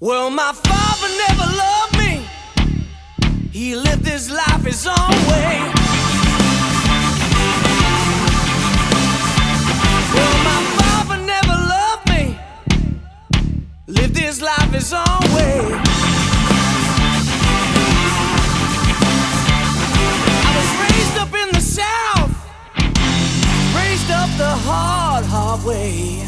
Well, my father never loved me. He lived his life his own way. Well, my father never loved me. Lived his life his own way. I was raised up in the South, raised up the hard way.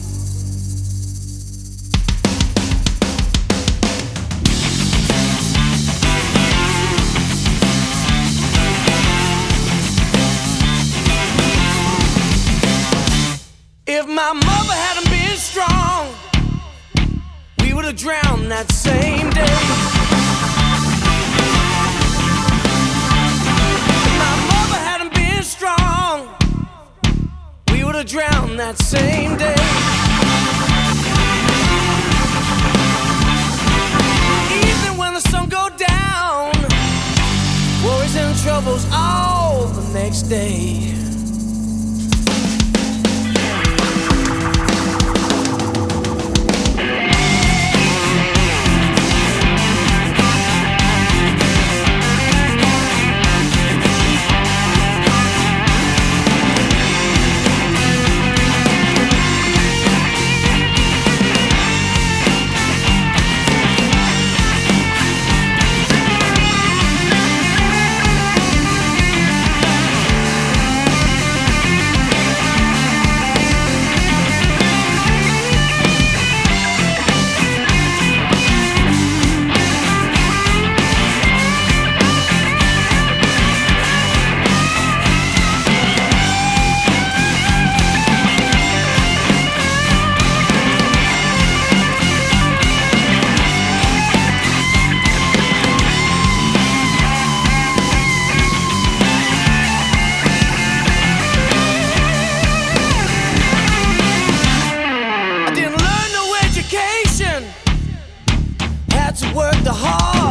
If my mother hadn't been strong, we would have drowned that same day. If my mother hadn't been strong, we would have drowned that same day. Even when the sun go down, worries and troubles all the next day. Had to work the hard